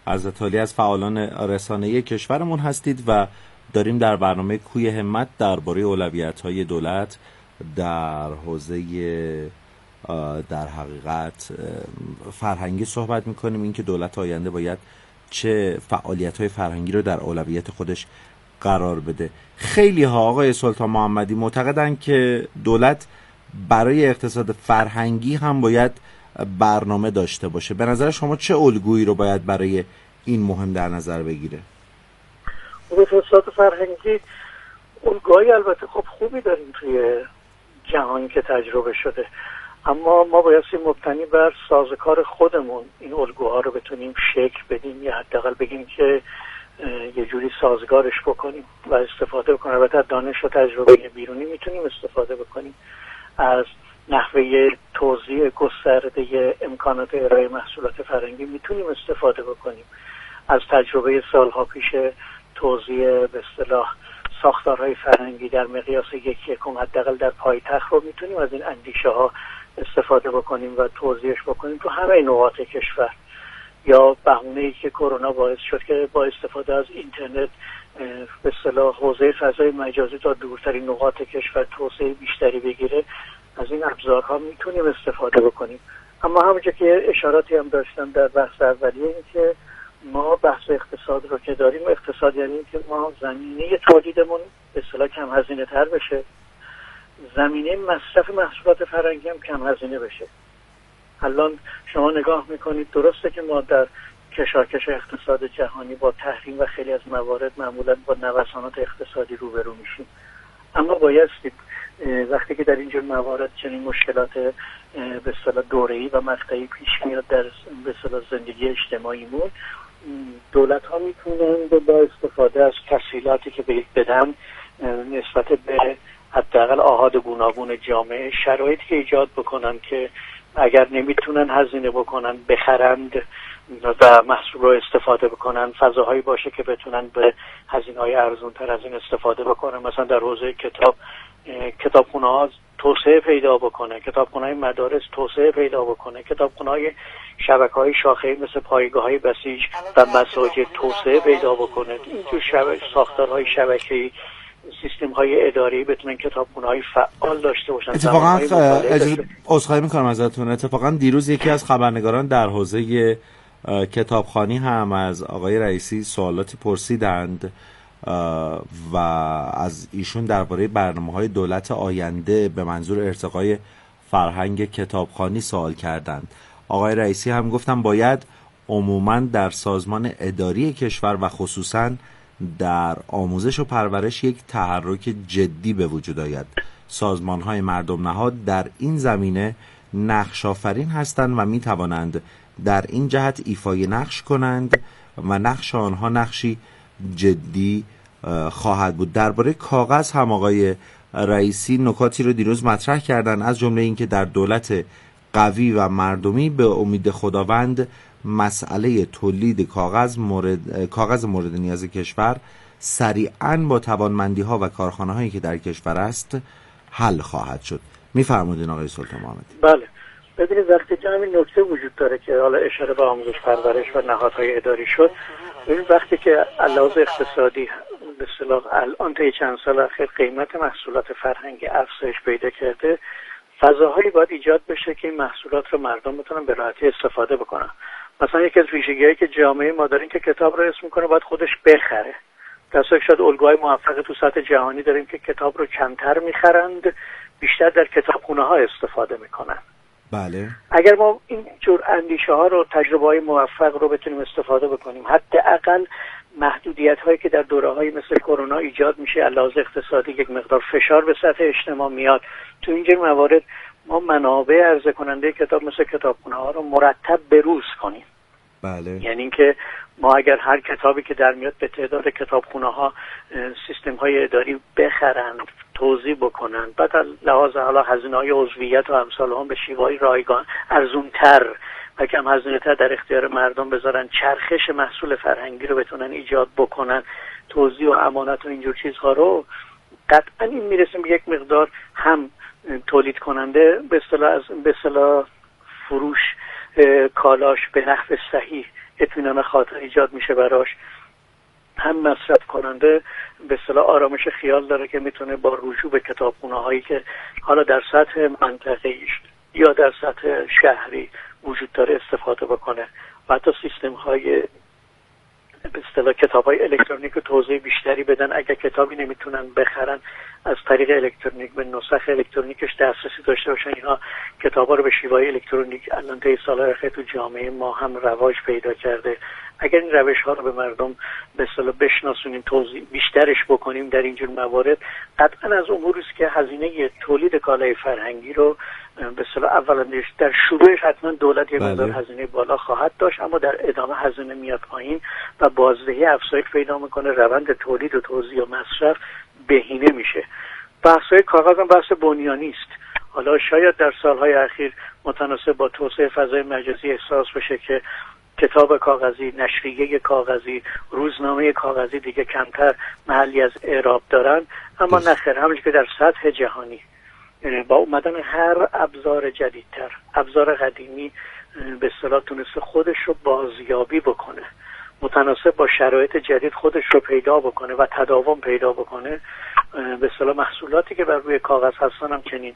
حضرت عالی از فعالان رسانه‌ای کشورمون هستید و داریم در برنامه کوی همت درباره اولویت‌های دولت در حوزه در حقیقت فرهنگی صحبت می‌کنیم. اینکه دولت آینده باید چه فعالیت‌های فرهنگی رو در اولویت خودش قرار بده. خیلی ها آقای سلطان محمدی معتقدن که دولت برای اقتصاد فرهنگی هم باید برنامه داشته باشه. به نظر شما چه الگویی رو باید برای این مهم در نظر بگیره؟ اقتصاد فرهنگی الگوهای البته خب خوبی داریم توی جهان که تجربه شده، اما ما بایستی مبتنی بر سازوکار خودمون این الگوها رو بتونیم شکل بدیم یا حداقل بگیم که یه جوری سازگارش بکنیم و استفاده بکنیم. البته دانش و تجربه بیرونی میتونیم استفاده بکنیم، از نحوه توزیع گسترده امکانات ارائه محصولات فرهنگی میتونیم استفاده بکنیم، از تجربه سالها پیش توزیع به اصطلاح ساختارهای فرهنگی در مقیاس یکم حداقل در پایتخت رو میتونیم از این اندیشه ها استفاده بکنیم و توزیعش بکنیم تو همه نقاط کشور. یا بهونه‌ای که کرونا باعث شد که با استفاده از اینترنت به اصطلاح حوزه فضای مجازی تا دورترین نقاط کشور توسعه بیشتری بگیره، از این ابزارها میتونیم استفاده بکنیم. اما همونجا که اشاراتی هم داشتم در بحث اولیه، این که ما بحث اقتصاد رو که داریم، اقتصاد یعنی که ما زمینه تولیدمون به اصطلاح کم هزینه تر بشه، زمینه مصرف محصولات فرهنگی هم کم هزینه بشه. الان شما نگاه میکنید درسته که ما در کشاکش اقتصاد جهانی با تحریم و خیلی از موارد معمولا با نوسانات اقتصادی روبرو میشیم، اما بایستی وقتی که در اینجور موارد چنین مشکلات به اصطلاح دوره‌ای و مقطعی پیش میاد در به اصطلاح زندگی اجتماعیمون، دولت ها میتونن با استفاده از تسهیلاتی که بدن نسبت به حداقل آحاد گوناگون جامعه شرایطی که ایجاد بکنن که اگر نمیتونن هزینه بکنن بخرند و محصول رو استفاده بکنن، فضاهایی باشه که بتونن به هزینه‌های ارزان‌تر از این استفاده بکنن. مثلا در حوزه کتابخونه‌ها توسعه پیدا بکنه، کتابخونه‌های مدارس توسعه پیدا بکنه، کتابخونه‌های شبکه‌های شاخه‌ای مثل پایگاه‌های بسیج و مساجد توسعه پیدا بکنه. اینجور ساختارهای شبکه‌ای، سیستم‌های اداری بتونن کتابخونه‌های فعال داشته باشن. اتفاقا عذرخواهی می‌کنم ازتون، اتفاقا دیروز یکی از خبرنگاران در حوزه کتابخوانی هم از آقای رئیسی سوالاتی پرسیدند و از ایشون درباره برنامه‌های دولت آینده به منظور ارتقای فرهنگ کتابخوانی سوال کردند. آقای رئیسی هم گفتن باید عموماً در سازمان اداری کشور و خصوصاً در آموزش و پرورش یک تحرک جدی به وجود آید. سازمان‌های مردم نهاد در این زمینه نقش آفرین هستند و می توانند در این جهت ایفای نقش کنند و نقش آنها نقشی جدی خواهد بود. درباره کاغذ هم آقای رئیسی نکاتی رو دیروز مطرح کردن، از جمله اینکه در دولت قوی و مردمی به امید خداوند مسئله تولید کاغذ مورد نیاز کشور سریعاً با توانمندی‌ها و کارخانه‌هایی که در کشور است حل خواهد شد. می‌فرمایید آقای سلطان محمدی. بله، ببینید وقتی همین نکته وجود داره که حالا اشاره به آموزش پرورش و نهادهای اداری شد، ببینید وقتی که علاوه اقتصادی به اصطلاح الان تا چند سال اخیر قیمت محصولات فرهنگی افزایش پیدا کرده، فضاهایی باید ایجاد بشه که این محصولات رو مردم بتونن به راحتی استفاده بکنن. مثلا یکی از ویژگی‌هایی که جامعه ما داریم که کتاب رو اسم می‌کنه باید خودش بخره. در صورتی شاید الگوهای موفق تو سطح جهانی داریم که کتاب رو کمتر می‌خرند، بیشتر در کتابخونه‌ها استفاده می‌کنن. بله. اگر ما این جور اندیشه‌ها رو، تجربه‌های موفق رو بتونیم استفاده بکنیم، حداقل محدودیت‌هایی که در دوره‌های مثل کرونا ایجاد میشه علاوه اقتصادی، یک مقدار فشار به سطح اجتماع میاد، تو اینجور موارد ما منابع عرضه کننده کتاب مثل کتابخونه‌ها رو مرتب بروز کنیم. بله. یعنی اینکه ما اگر هر کتابی که در میاد به تعداد کتابخونه‌ها سیستم‌های اداری بخرن، توزیع بکنن، بعد لحاظ حالا هزینه‌های عضویت و امثال هم به شیوه‌های رایگان ارزان‌تر و کم هزینه‌تر در اختیار مردم بذارن، چرخش محصول فرهنگی رو بتونن ایجاد بکنن، توزیع و امانت و اینجور چیزها رو، قطعاً این میرسیم به یک مقدار هم تولید کننده به اصطلاح فروش کالاش به نحو صحیح اطمینان خاطر ایجاد میشه براش، هم مصرف کننده به اصطلاح آرامش خیال داره که میتونه با رجوع به کتابخونه‌هایی که حالا در سطح منطقه‌ای یا در سطح شهری وجود داره استفاده بکنه و حتی سیستم‌های به اصطلاح کتاب‌های الکترونیک رو توضیح بیشتری بدن. اگر کتابی نمیتونن بخرن از طریق الکترونیک به نسخ الکترونیکش دسترسی داشته باشن. اینا کتاب‌ها رو به شیوه الکترونیک الان طی سال‌های اخیر تو جامعه ما هم رواج پیدا کرده. اگر این روش‌ها رو به مردم به اصطلاح بشناسونیم، توضیح بیشترش بکنیم در اینجور موارد، قطعاً از اموری است که هزینه تولید کالای فرهنگی رو به اصطلاح اولا در شروعش حتما دولت یک مقدار هزینه بالا خواهد داشت، اما در ادامه هزینه میاد پایین و بازدهی افزایش پیدا میکنه، روند تولید و توزیع و مصرف بهینه میشه. بحث‌های کاغذ هم بحث بنیانی است. حالا شاید در سالهای اخیر متناسب با توسعه فضای مجازی احساس بشه که کتاب کاغذی، نشریه کاغذی، روزنامه کاغذی دیگه کمتر محلی از اعراب دارن، اما نخیر، همونجوری که در سطح جهانی با اومدن هر ابزار جدیدتر، ابزار قدیمی به اصطلاح تونسته خودش رو بازیابی بکنه، متناسب با شرایط جدید خودش رو پیدا بکنه و تداوم پیدا بکنه. به اصطلاح محصولاتی که بر روی کاغذ هستن هم چنین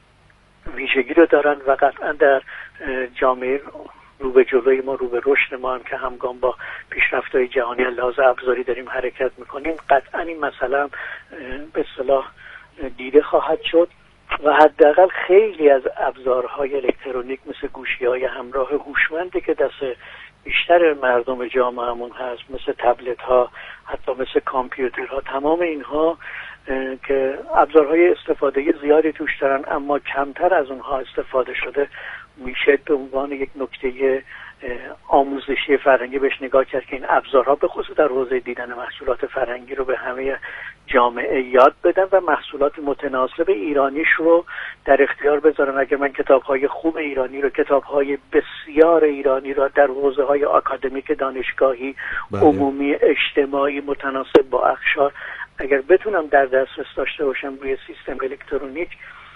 ویژگی رو دارن و قطعا در جامعه رو به جلوی ما، رو به رشد ما هم که همگام با پیشرفت‌های جهانی لحاظ ابزاری داریم حرکت میکنیم، قطعا این مسئله هم به اصطلاح دیده خواهد شد و حداقل خیلی از ابزارهای الکترونیک مثل گوشی‌های همراه هوشمندی که دست بیشتر مردم جامعهمون هست، مثل تبلت ها، حتی مثل کامپیوترها، تمام اینها که ابزارهای استفاده زیادی توش دارن اما کمتر از اونها استفاده شده، میشه به عنوان یک نکته آموزشی فرهنگی بهش نگاه کرد که این ابزارها به خصوص در حوزه دیدن محصولات فرهنگی رو به همه جامعه یاد بدن و محصولات متناسب ایرانیش رو در اختیار بذارن. اگر من کتاب‌های خوب ایرانی رو، کتاب‌های بسیار ایرانی رو در حوزه‌های آکادمیک، دانشگاهی، عمومی، اجتماعی متناسب با اقشار اگر بتونم در دسترس داشته باشم روی سیستم الکترونیک،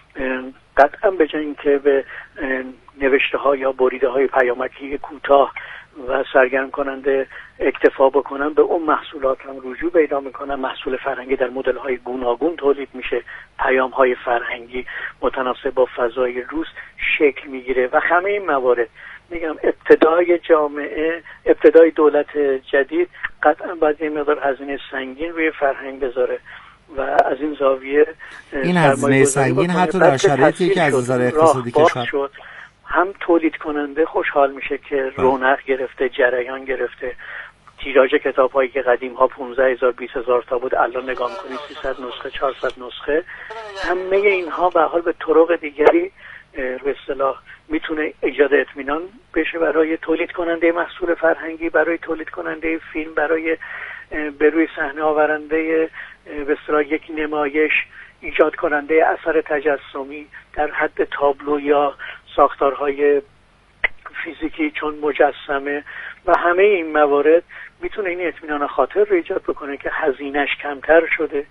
قطعا به جای اینکه به نوشته ها یا بریده های پیامکی کوتاه و سرگرم کننده اکتفا بکنم، به اون محصولات هم رجوع پیدا میکنم. محصول فرهنگی در مدل های گوناگون تولید میشه، پیام های فرهنگی متناسب با فضای روز شکل میگیره و همه این موارد میگم ابتدای جامعه، ابتدای دولت جدید قطعا باید یه مقدار هزینه سنگین روی فرهنگ بذاره و از این زاویه این هزینه سنگین حتی در شرایطی که از نظر اقتصادی کشور هم تولید کننده خوشحال میشه که رونق گرفته، جریان گرفته. تیراژ کتاب‌هایی که قدیم ها 15,000 20,000 تا بود، الان نگاه می‌کنید 300 نسخه 400 نسخه. همه اینها به حال به طرق دیگری به اصطلاح میتونه ایجاد اطمینان بشه برای تولید کننده محصول فرهنگی، برای تولید کننده فیلم، برای به روی صحنه آورنده به اصطلاح یک نمایش، ایجاد کننده اثر تجسمی در حد تابلو یا ساختارهای فیزیکی چون مجسمه و همه این موارد میتونه این اطمینان خاطر رو ایجاد بکنه که هزینه‌اش کمتر شده،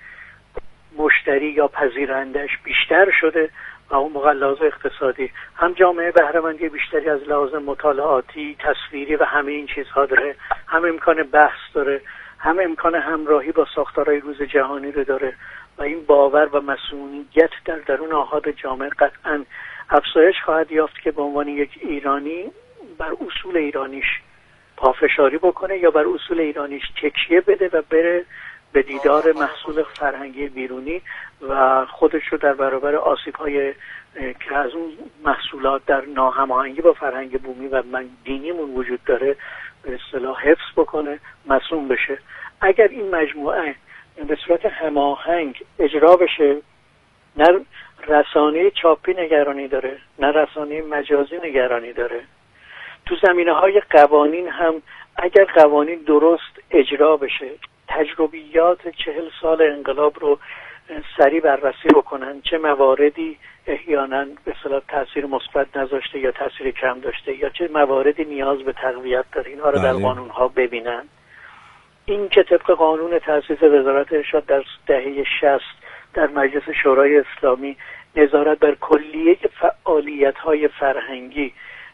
مشتری یا پذیرندش بیشتر شده و اون موقع لحاظ اقتصادی هم جامعه بهره‌مندی بیشتری از لحاظ مطالعاتی، تصویری و همه این چیزها داره، هم امکان بحث داره، هم امکان همراهی با ساختارهای روز جهانی رو داره و این باور و مسئولیت در درون آحاد جامعه قطعاً افزایش خواهد یافت که به عنوان یک ایرانی بر اصول ایرانیش پافشاری بکنه یا بر اصول ایرانیش تکیه بده و بره به دیدار محصول فرهنگی بیرونی و خودش رو در برابر آسیب‌های که از اون محصولات در ناهماهنگی با فرهنگ بومی و دینیمون وجود داره به اصطلاح حفظ بکنه، مصون بشه. اگر این مجموعه به صورت هماهنگ اجرا بشه، نه رسانه چاپی نگرانی داره، نه رسانه مجازی نگرانی داره، تو زمینه‌های قوانین هم اگر قوانین درست اجرا بشه، تجربیات 40 سال انقلاب رو سریع بررسی بکنن، چه مواردی احیانا به اصطلاح تاثیر مثبت نذاشته یا تاثیر کم داشته یا چه مواردی نیاز به تقویت داره، اینها رو در قانون‌ها ببینن. این که طبق قانون تأسیس وزارت ارشاد در دهه 60 در مجلس شورای اسلامی نظارت بر کلیه فعالیت‌های فرهنگی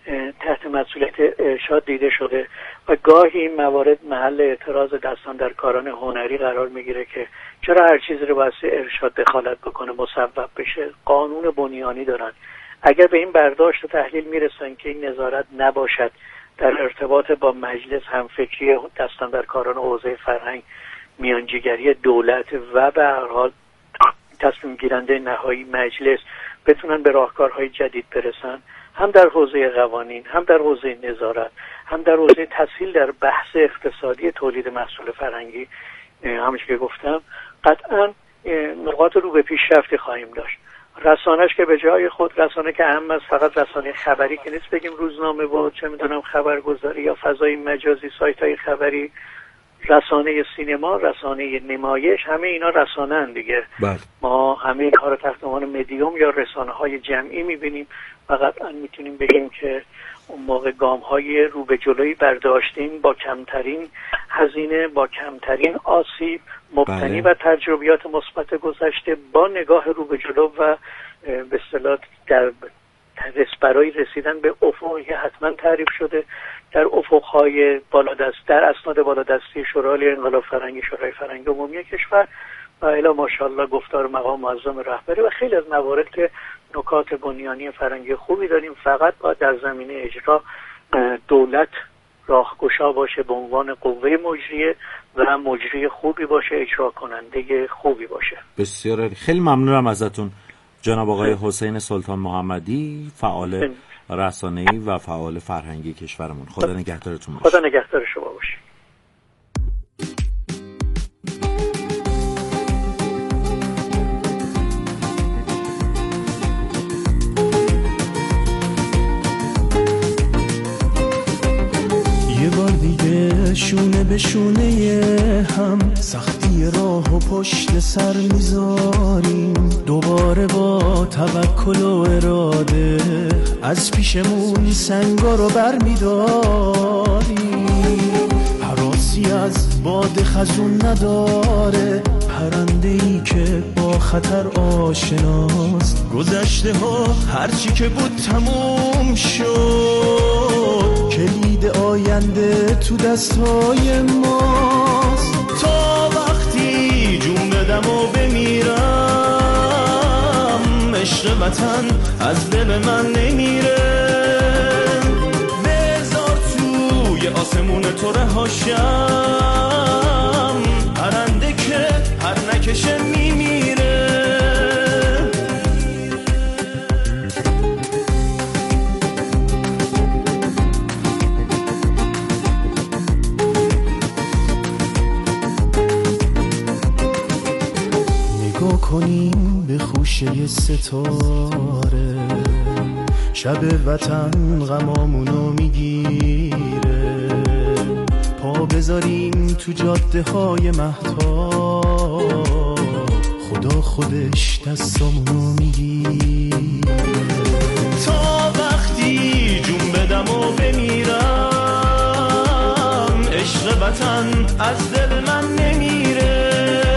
تحت مسئولیت ارشاد دیده شده و گاهی این موارد محل اعتراض دستاندرکاران هنری قرار میگیره که چرا هر چیزی رو باید ارشاد دخالت بکنه، مصوب بشه. قانون بنیانی دارن. اگر به این برداشت و تحلیل میرسن که این نظارت نباشد در ارتباط با مجلس همفکری دستاندرکاران حوزه فرهنگ، میانجیگری دولت و به هر حال تصمیم گیرنده نهایی مجلس بتونن به راهکارهای جدید برسن، هم در حوزه قوانین، هم در حوزه نظارت، هم در حوزه تسهیل در بحث اقتصادی تولید محصول فرهنگی، همونش که گفتم قطعا نقاط رو به پیشرفتی خواهیم داشت. رسانه‌اش که به جای خود، رسانه که اهم از فقط رسانه خبری که نیست، بگیم روزنامه و چه میدونم خبرگزاری یا فضای مجازی، سایت‌های خبری، رسانه سینما، رسانه نمایش، همه اینا رسانه هستند دیگه. بله. ما همه اینها رو تحت عنوان مدیوم یا رسانه‌های جمعی می‌بینیم و قطعا میتونیم بگیم که اون موقع گام‌های رو به جلویی برداشتیم با کمترین هزینه، با کمترین آسیب، مبتنی بر تجربیات مثبت گذشته، با نگاه رو به جلو و به اصطلاح در برای رسیدن به افقی حتما تعریف شده در افق‌های بالادست، در اسناد بالادستی شورای انقلاب فرهنگی، شورای فرهنگ عمومی کشور و الی ماشاءالله گفتار مقام معظم رهبری و خیلی از موارد که نکات بنیانی فرهنگی خوبی داریم. فقط باید در زمینه اجرا دولت راهگشا باشه به عنوان قوه مجریه و مجری خوبی باشه، اجرا کننده خوبی باشه. بسیار خیلی ممنونم ازتون جناب آقای حسین سلطان محمدی، فعال رسانه‌ای و فعال فرهنگی کشورمون. خدا نگهدارتون باشه. خدا نگهدار شما باشه. شونه به شونه هم سختی راه و پشت سر میذاریم، دوباره با توکل و اراده از پیشمون سنگا رو بر میداریم. حراسی از باد خزون نداره، پرنده‌ای که با خطر آشناست. گذشته ها هرچی که بود تموم شد، کلید آینده تو دستای ماست. تا وقتی جون بدم و بمیرم، عشق وطن از دل من نمیره. بذار توی آسمون تو رهاشم، پرنده که هر نکشه میمیره. نگاه کنیم به خوشه ستاره، شب وطن غمامونو میگیره. پا بذاریم تو جاده های مهتاب، خدا خودش دستامونو میگیره. تا وقتی جون بدم و بمیرم، عشق وطن از دل من نمیره.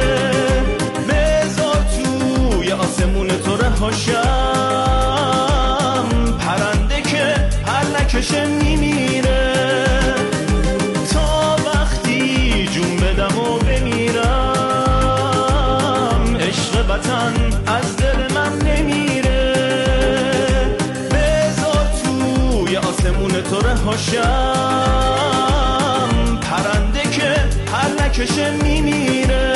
بذار توی آسمون تو رهاشم، پرنده که هر نکشه میمیره. تا وقتی جون بدم و بمیرم، عشق وطن از دل من نمیره. بذار توی آسمون تو رهاشم، پرنده که هر نکشه میمیره.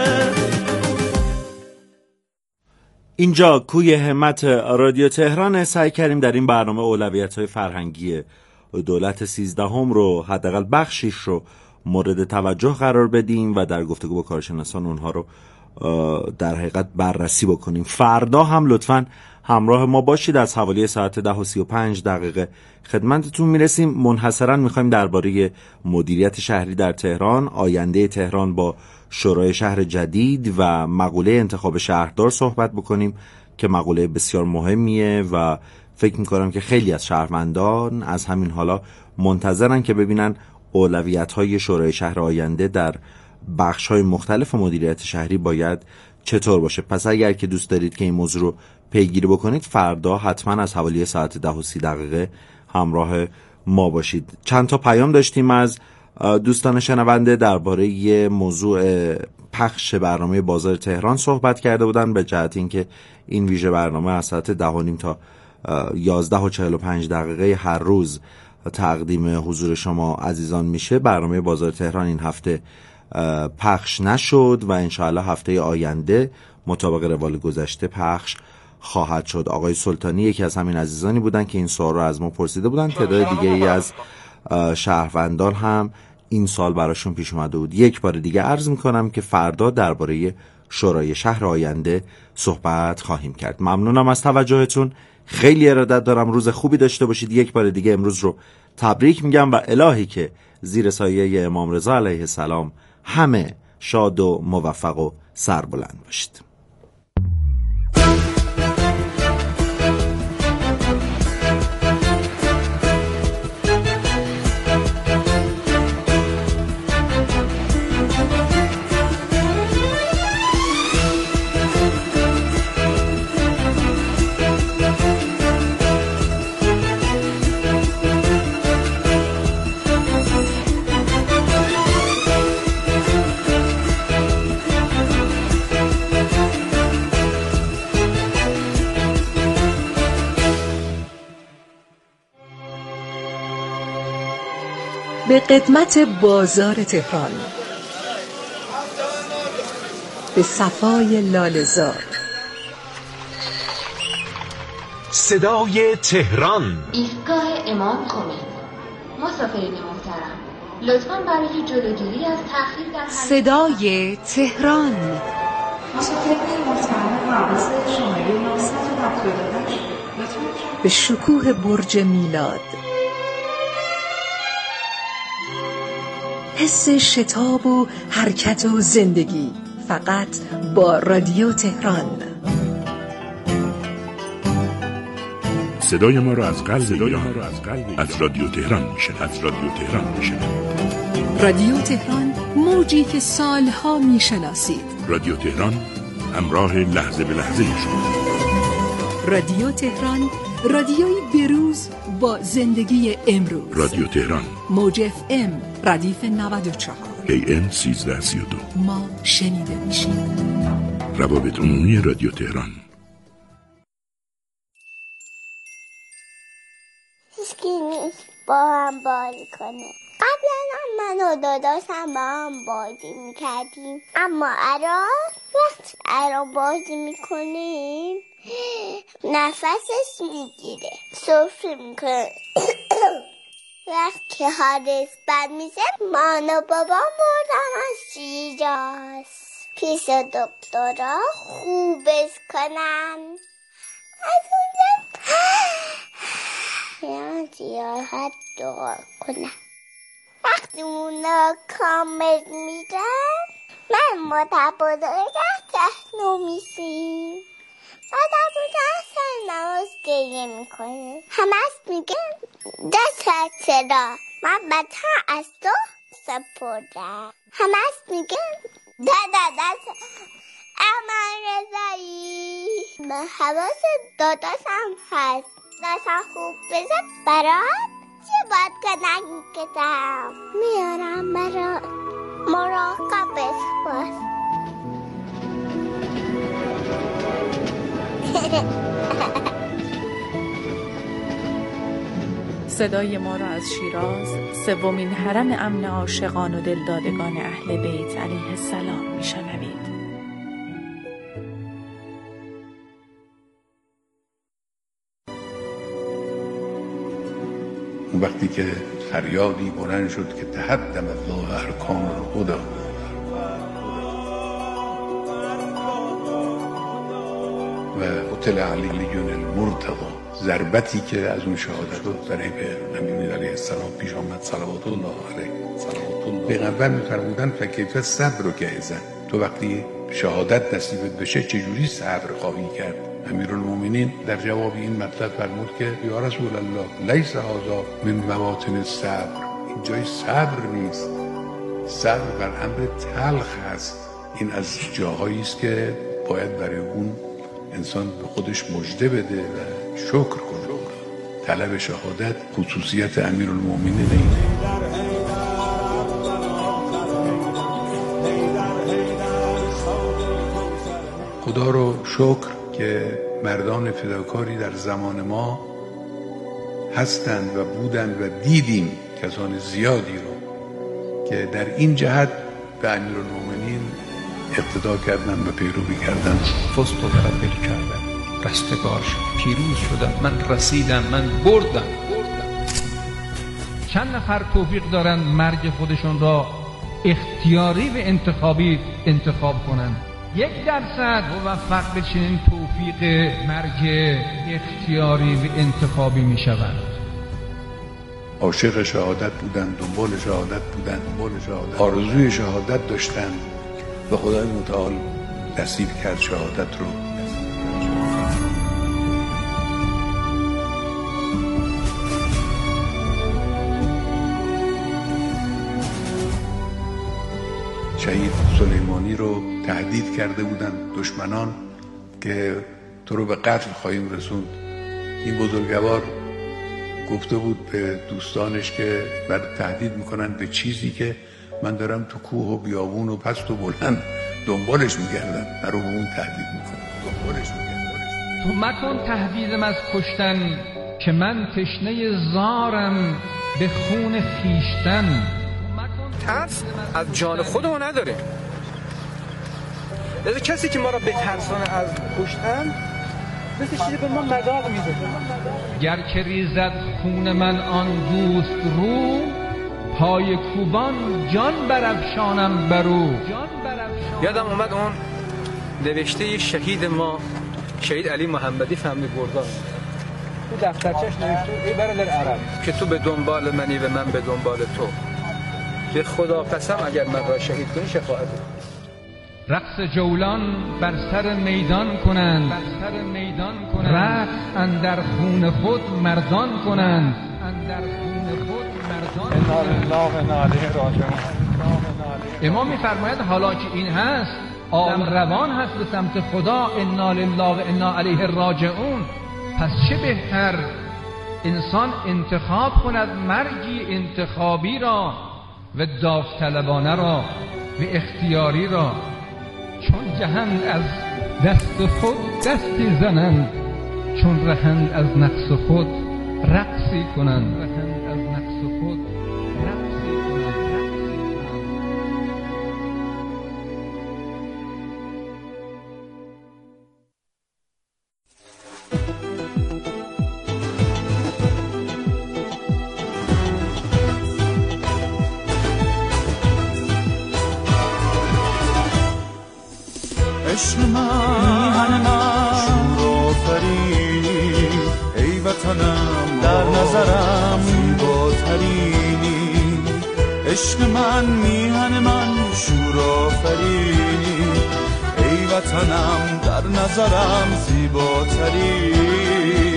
اینجا کوی همت رادیو تهران. سعی کردیم در این برنامه اولویت‌های فرهنگی دولت 13 رو، حداقل بخشیش رو مورد توجه قرار بدیم و در گفتگو با کارشناسان اونها رو در حقیقت بررسی بکنیم. فردا هم لطفاً همراه ما باشید. از حوالی ساعت 10:35 خدمتتون میرسیم. منحصراً میخوایم درباره مدیریت شهری در تهران، آینده تهران با شورای شهر جدید و مقوله انتخاب شهردار صحبت بکنیم که مقوله بسیار مهمیه و فکر میکنم که خیلی از شهروندان از همین حالا منتظرن که ببینن اولویت‌های شورای شهر آینده در بخش‌های مختلف مدیریت شهری باید چطور باشه. پس اگر که دوست دارید که این موضوع رو پیگیری بکنید، فردا حتما از حوالی ساعت 10:30 همراه ما باشید. چند تا پیام داشتیم از دوستان شنونده درباره موضوع پخش برنامه بازار تهران صحبت کرده بودن، به جهت اینکه این ویژه برنامه از ساعت 10:30 تا 11:45 هر روز تقدیم حضور شما عزیزان میشه. برنامه بازار تهران این هفته پخش نشد و انشاءالله هفته آینده مطابق روال گذشته پخش خواهد شد. آقای سلطانی یکی از همین عزیزانی بودن که این سوال رو از ما پرسیده بودن. تعداد دیگه ای از شهروندان هم این سال براشون پیش اومده بود. یک بار دیگه عرض میکنم که فردا درباره شورای شهر آینده صحبت خواهیم کرد. ممنونم از توجهتون، خیلی ارادت دارم، روز خوبی داشته باشید. یک بار دیگه امروز رو تبریک میگم و الهی که زیر سایه امام رضا علیه السلام همه شاد و موفق و سربلند باشید. به قدمت بازار تهران، به صفای لاله‌زار، صدای تهران، ایستگاه امام خمینی. مسافرین محترم، لطفاً برای جلوگیری از تأخیر در صدای تهران، مسافرین محترم حواس شماره 978 به شکوه برج میلاد، حس شتاب و حرکت و زندگی فقط با رادیو تهران. صدای ما را از قلب ایران از رادیو تهران میشنوید. رادیو تهران، موجی که سالها میشناسید. رادیو تهران، همراه لحظه به لحظه شما. رادیو تهران، رادیوی بروز با زندگی امروز. رادیو تهران، موج FM ردیف 94 AM 1332. ما شنیده میشیم. روابط عمومی رادیو تهران. هیچکی نیست با هم بازی کنه. قبلا هم من و داداشم با هم بازی میکردیم، اما الان بازی میکنیم نفسش میگیره، سرفه میکنه. وقتی حالش بد میشه من و بابا بردم از شیراز پیش دکترها خوبش کنن. از اونجا یه زیارت دعا کنن. وقتی اونا کامل میدن من متبادر تحنو میشیم. بعد از اون اصلا نماز گریه میکنه. همش میگه دست چرا من بدتر از تو سپردم. همش میگه دست امان رضایی. من حواس داداشم هست. داشتم خوب بزن برات چه باید کنن کتم میارم برات. مراقبش باش. صدای ما را از شیراز، سومین حرم امن عاشقان و دلدادگان اهل بیت علیه السلام میشنوید. وقتی که فریادی بلند شد که تهدم الله ارکان الهدی، و قتل علی المرتضی، ضربتی که از اون شهادت رو در امین علیه السلام پیش آمد صلوات الله علیه. پیغمبر می‌فرمودن فکیف صبر که ازن، تو وقتی شهادت نصیبت بشه چجوری صبر خواهی کرد؟ امیرالمومنین در جواب این مطلب فرمود که یا رسول الله لیس هذا من مواطن الصبر، این جای صبر نیست، صبر بر امر تلخ هست. این از جاهایی است که باید برای اون انسان به خودش مژده بده و شکر کنه. طلب شهادت خصوصیت امیرالمومنین اینه. خدا رو شکر که مردان فداکاری در زمان ما هستند و بودند و دیدیم کسان زیادی رو که در این جهت به امیرالمومنین اقتدا کردن و پیروی کردن. فزت و تقبل کردم، رستگار شد، پیروز شدم، من رسیدم، من بردم. چند نفر توفیق دارن مرگ خودشون را اختیاری و انتخابی انتخاب کنن؟ 1% موفق به چنین توفیق مرگ اختیاری و انتخابی می شوند. عاشق شهادت بودند، دنبال شهادت بودند، آرزوی شهادت داشتند و خدای متعال نصیب کرد شهادت رو. شهید سلیمانی رو تهدید کرده بودند دشمنان که تو رو به قتل خواهیم رسوند. این بزرگوار گفته بود به دوستانش که بعد تهدید میکنن به چیزی که من دارم تو کوه و بیابون و پست و بلند دنبالش میگردم، نرو به اون تهدید میکنم، دنبالش میگردم. تو مکن تهدیدم از کشتن که من تشنه زارم به خون خیشتن. ترس از جان خودمون نداره. لذا کسی که ما را بترسانه از کشتن مثل چیزی به ما مذاق میده. گر که ریزد خون من آن دوست رو، پای کوبان جان برافشانم برو. یادم اومد اون نوشته شهید ما، شهید علی محمدی فهمی گردان، تو دفترچش نوشته ای برادر عرب که تو به دنبال منی و من به دنبال تو، به خدا قسم اگر من را شهید کنی شفاعت. رقص جولان بر سر میدان کنند، رقص اندر خون خود مردان کنند. امام می‌فرماید حالا که این هست عالم روان هست به سمت خدا، انا لله و انا الیه راجعون، پس چه بهتر انسان انتخاب کند مرگی انتخابی را و داوطلبانه را و اختیاری را، چون جهند از دست خود دستی زنند، چون رهند از نقص خود رقصی کنند. عشق من شور آفرینی، ای وطنم در نظرم زیباترینی. عشق من میهن من شور آفرینی، ای وطنم در نظرم زیباترینی.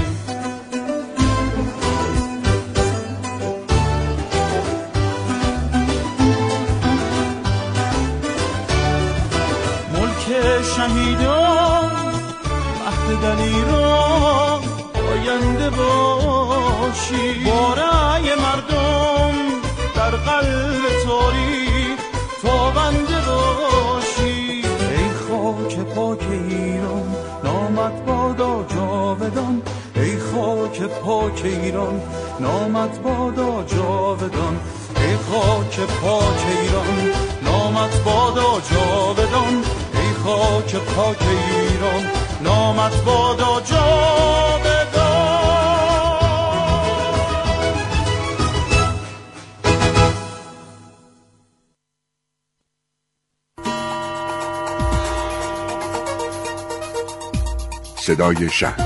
شهیدان مهد دلیران آینده باشی، با رأی مردم در قلب تاریخ تابنده باشی. ای خاک پاک ایران نامت بادا جاودان، ای خاک پاک ایران نامت بادا جاودان. ای خاک پاک ایران نامت بادا جاودان، خاک پاک ایران نامت بادا جاودان. صدای شهر.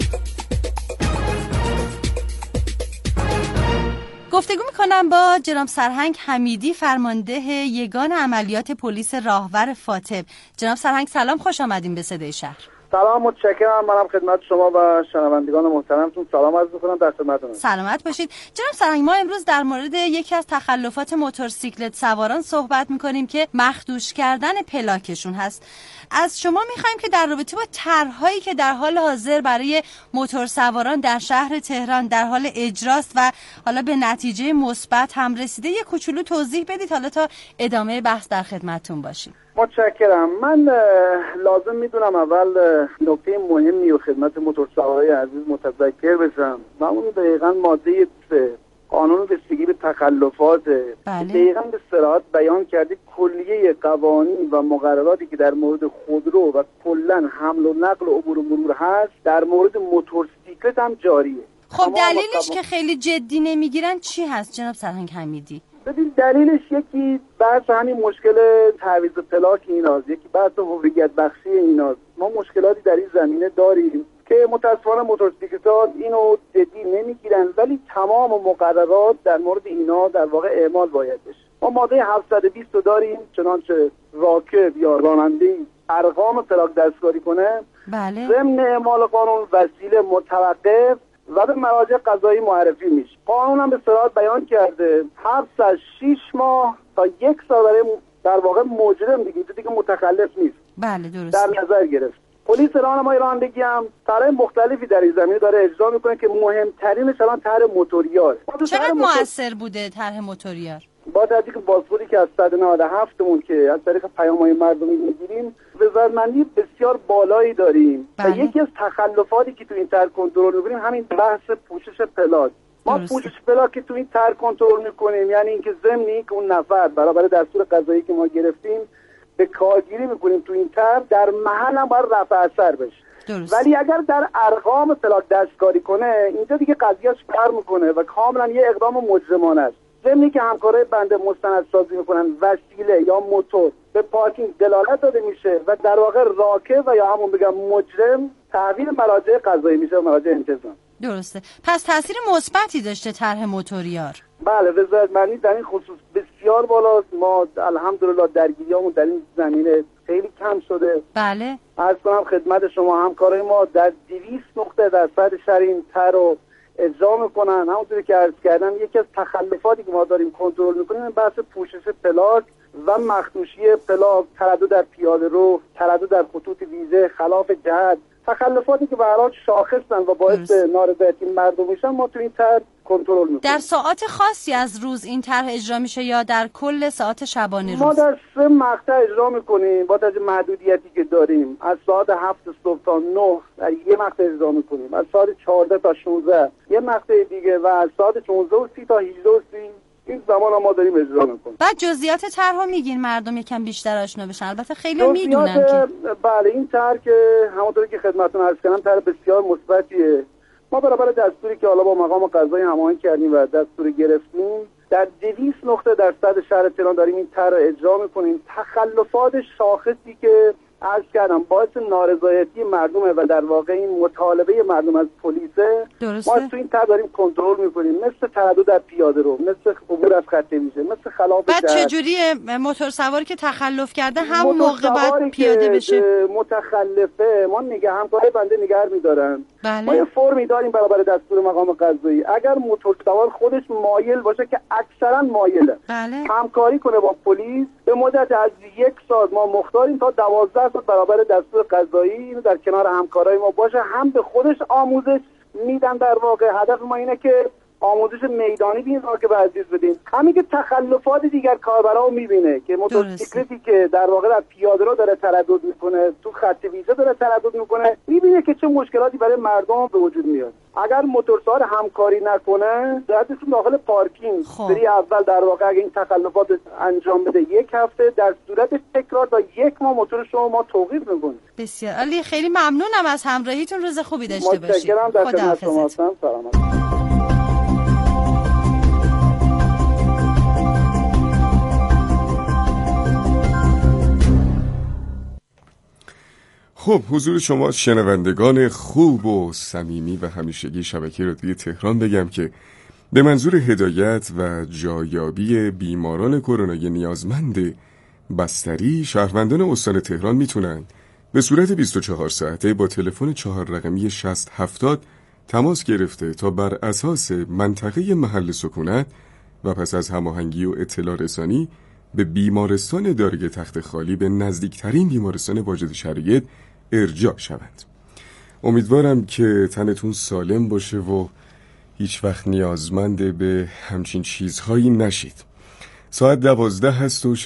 گفتگو میکنم با جناب سرهنگ حمیدی، فرمانده یگان عملیات پلیس راهور فاتح. جناب سرهنگ سلام، خوش آمدین به صدای شهر. سلام، متشکرم. منم خدمت شما و شنوندگان محترمتون سلام عرض می‌کنم. در خدمتتونم. سلامت باشید. جناب سرهنگ، ما امروز در مورد یکی از تخلفات موتورسیکلت سواران صحبت می‌کنیم که مخدوش کردن پلاکشون هست. از شما می‌خوایم که در رابطه با طرح‌هایی که در حال حاضر برای موتورسواران در شهر تهران در حال اجراست و حالا به نتیجه مثبت هم رسیده یک کوچولو توضیح بدید، حالا تا ادامه بحث در خدمتتون باشیم. متشکرم. من لازم میدونم اول نکته مهمی و خدمت موتورسوارای عزیز متذکر بشم و اون دقیقاً ماده 3 قانون رسیدگی به تخلفات. دقیقاً به صراحت بیان کرده کلیه قوانین و مقرراتی که در مورد خودرو و کلاً حمل و نقل و عبور و مرور هست در مورد موتورسیکلت هم جاریه. خب دلیلش که خیلی جدی نمیگیرن چی هست جناب سرهنگ حمیدی؟ ببین دلیلش یکی بحث همین مشکل تعویض پلاک ایناست، یکی بحث هویت بخشی ایناست. ما مشکلاتی در این زمینه داریم که متاسفانه موتورسیکلت‌ها اینو جدی نمیگیرن، ولی تمام مقررات در مورد اینا در واقع اعمال باید بشه. ما ماده 720 رو داریم، چنانچه راکب یا راننده ارقام پلاک دستکاری کنه، بله، ضمن اعمال قانون وسیله متوقف و به مراجع قضایی معرفی میشه. قانون هم به صراحت بیان کرده حبس از 6 ماه تا 1 سال برای در واقع مجرم دیگه متخلف نیست. بله درست. در نظر گرفت. پلیس راهنمایی رانندگی هم طرح مختلفی در این زمینه داره اجرا میکنه که مهمترینش الان طرح موتوریار. چقدر موثر بوده طرح موتوریار؟ با توجه به بازخوردی که از 197 مون که از طریق پیام‌های مردمی میگیریم وزارتمندی بسیار بالایی داریم. و یکی از تخلفاتی که تو این طرح کنترل می‌کنیم همین بحث پوشش پلاک. ما پوشش پلاک که تو این طرح کنترل می‌کنیم، یعنی اینکه ضمنی که اون نفر برابر دستور قضایی که ما گرفتیم به کارگیری می‌کنیم تو این طرح در محل هم باید رفع اثر بشه. ولی اگر در ارقام پلاک دستکاری کنه اینجا دیگه قضیهش فرق می‌کنه و کاملا یه اقدام مجرمانه است. ضمنی که همکارای بنده مستندسازی میکنن وسیله یا موتور به پارکینگ دلالت داده میشه و در واقع راکب و یا همون بگم مجرم تحویل مراجع قضایی میشه و مراجع انتظام. درسته. پس تاثیر مثبتی داشته طرح موتوریار. بله، وزارتمندی در این خصوص بسیار بالاست. ما الحمدلله درگیریامون در این زمینه خیلی کم شده. بله. عرض کنم خدمت شما همکارای ما در 200 نقطه در سطح شهر این طرح رو اجرا میکنن. همونطوری که عرض کردم یکی از تخلفاتی که ما داریم کنترل میکنیم بحث پوشش پلاک و مخدوشی پلاک، تردد در پیاده رو، تردد در خطوط ویژه، خلاف جهت، تخلفاتی که به هر حال شاخصن و باعث نارضایتی مردم میشن ما تو این طرح کنترل میکنیم. در ساعات خاصی از روز این طرح اجرا میشه یا در کل ساعات شبانه روز؟ ما در 3 مقطع اجرا میکنیم با توجه محدودیتی که داریم. از ساعت 7 صبح تا 9 در یه مقطع اجرا میکنیم، از ساعت 14 تا 16 یه مقطع دیگه و از ساعت 16:30 تا 18:30 این زمان ما داریم اجرا میکنیم. بعد جزئیات طرحو میگین مردم یکم بیشتر آشنا بشن. البته خیلی میدونن که بله این طرح که همونطوری که خدمتتون عرض کردم طرح بسیار مثبتیه. ما برابر دستوری که حالا با مقام قضایی هماهنگ کردیم و دستور گرفتیم در 200 نقطه در سطح شهر تهران داریم این طرح اجرا میکنیم. تخلفات شاخصی که عرض کردم باعث نارضایتی مردمه و در واقع این مطالبه مردم از پلیسه. ما تو این طرح داریم کنترل میکنیم، مثل تردد در پیاده رو، مثل عبور از خط ویژه، مثل خلاف جهت. بعد چجوریه موتورسواری که تخلف کرده همون موقع باید پیاده بشه؟ متخلفه ما همکارای بنده نگه میدارن. بله. ما یه فرمی داریم برابر دستور مقام قضایی. اگر موتورسوار خودش مایل باشه که اکثرا مایله، بله، همکاری کنه با پلیس به مدت از 1 سال ما مختاریم تا 12 سال برابر دستور قضایی در کنار همکارای ما باشه. هم به خودش آموزش میدن، در واقع هدف ما اینه که آموزش میدانی به این راکب عزیز بدیم. همین که تخلفات دیگر کاربرا میبینه که موتورسیکلتی که در واقع در پیاده رو داره تردد میکنه، تو خط ویژه داره تردد میکنه، میبینه که چه مشکلاتی برای مردم به وجود میاد. اگر موتورسوار همکاری نکنه درستون داخل پارکینگ سری اول در واقع اگه این تخلفات انجام بده 1 هفته، در صورت تکرار تا 1 ماه موتور شما ما توقیف میکنیم. بسیار عالی، خیلی ممنونم از همراهیتون. روز خوبی داشته باشید. متشکرم. در خدمت شما هستم. سلامت. خب حضور شما شنوندگان خوب و صمیمی و همیشگی شبکه رادیو تهران بگم که به منظور هدایت و جایابی بیماران کرونایی نیازمند بستری شهروندان استان تهران میتونن به صورت 24 ساعته با تلفن 4 رقمی 6070 تماس گرفته تا بر اساس منطقه محل سکونت و پس از هماهنگی و اطلاع رسانی به بیمارستان دارای تخت خالی به نزدیکترین بیمارستان واجد شرایط ارجاع شوند. امیدوارم که تنتون سالم باشه و هیچ وقت نیازمند به همچین چیزهایی نشید. ساعت 12 هست و